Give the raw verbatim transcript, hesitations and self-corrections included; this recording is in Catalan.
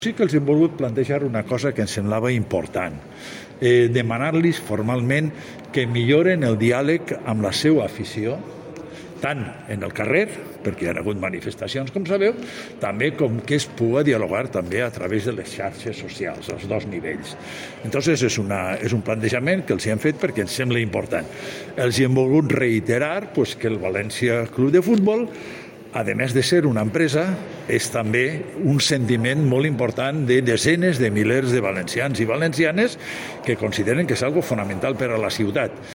Sí que els hem volgut plantejar una cosa que ens semblava important, eh, demanar-los formalment que milloren el diàleg amb la seva afició, tant en el carrer, perquè hi ha hagut manifestacions, com sabeu, també com que es pugui dialogar també a través de les xarxes socials, als dos nivells. Entonces és, una, és un plantejament que els hi hem fet perquè ens sembla important. Els hi hem volgut reiterar pues, que el València Club de Futbol, a més de ser una empresa, és també un sentiment molt important de desenes de milers de valencians i valencianes que consideren que és algo fonamental per a la ciutat.